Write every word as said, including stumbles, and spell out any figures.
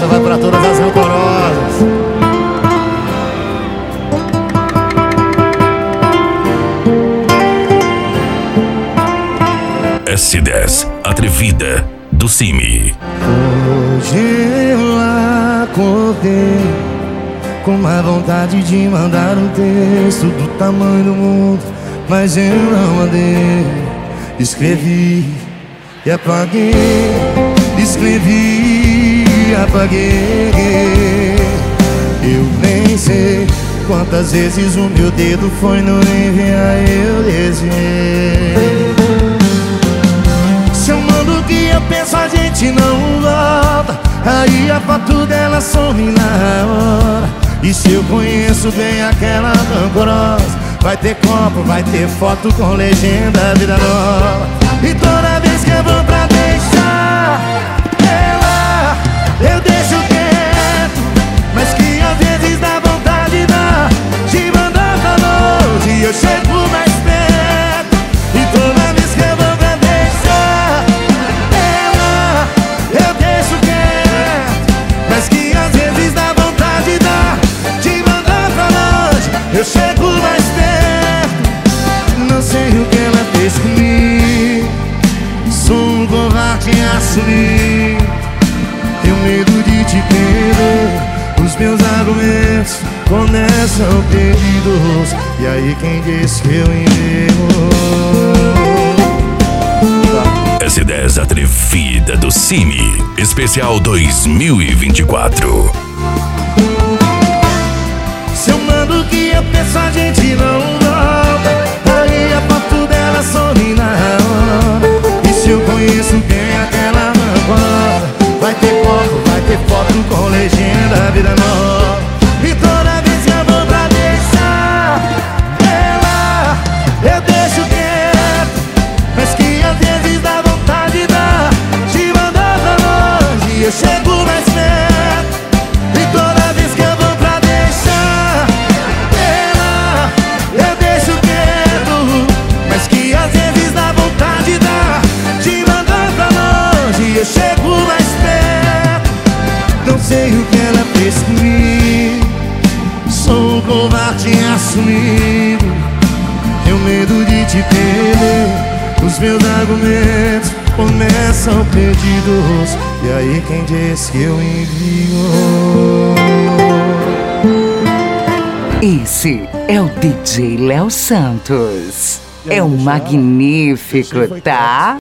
Essa vai pra todas as rancorosas. S dez, Atrevida, do Cime. Hoje eu acordei com uma vontade de mandar um texto do tamanho do mundo, mas eu não mandei. Escrevi e apaguei, escrevi e apaguei. Eu nem sei quantas vezes o meu dedo foi no enviar, eu desviei. Se eu mando o que eu penso, a gente não volta. Aí a foto dela some na hora. E se eu conheço bem aquela rancorosa, vai ter copo, vai ter foto com legenda vida nova. E toda vez que eu vou pra deixar ela, eu deixo quieto, mas que às vezes dá vontade dá de mandar pra longe e eu chego mais perto. E toda vez que eu vou pra deixar ela, eu deixo quieto, mas que às vezes dá vontade dá de mandar pra longe, eu chego mais perto. Não sei o que ela fez comigo, sou um covarde a assumir. Tenho medo de te perder, os meus argumentos começam perdidos. E aí quem diz que eu envivo? S dez, Atrevida, do Cime, especial dois mil e vinte e quatro. Se eu mando o que eu penso, a gente não volta. Aí a foto dela some na hora. E se eu conheço bem aquela rancorosa, vai ter copo, vai ter foto com legenda vida nova. E toda vez que eu vou pra deixar ela, eu deixo quieto, mas que às vezes dá vontade dá de mandar pra longe e eu chego mais perto. E toda vez que eu vou pra deixar ela, eu deixo quieto, mas que às vezes dá vontade dá de mandar pra longe e eu chego mais perto. Não sei o que ela fez comigo, sou um covarde assumido. Tenho medo de te perder, os meus argumentos começam perdidos. E aí quem diz que eu envio? Esse é o D J Léo Santos. É um magnífico, tá?